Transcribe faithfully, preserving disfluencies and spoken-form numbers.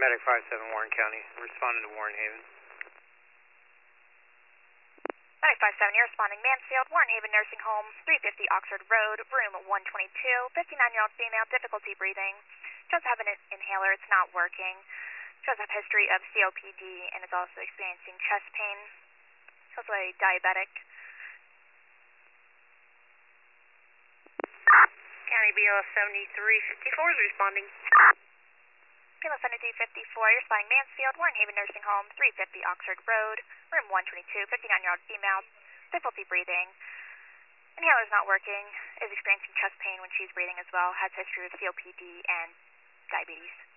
Paramedic five seven, Warren County, responding to Warren Haven. Medic five seven, you're responding Mansfield, Warren Haven Nursing Home, three fifty Oxford Road, room one twenty-two, fifty-nine-year-old female, difficulty breathing. Does have an inhaler, it's not working. Does have history of C O P D and is also experiencing chest pain. She's also a diabetic. County B L S seventy-three fifty-four is responding. B L S seventy-three fifty-four, you're responding Mansfield, Warren Haven Nursing Home, three fifty Oxford Road, room one twenty-two, fifty-nine-year-old female, difficulty breathing. Inhaler's not working, is experiencing chest pain when she's breathing as well, has history of C O P D and diabetes.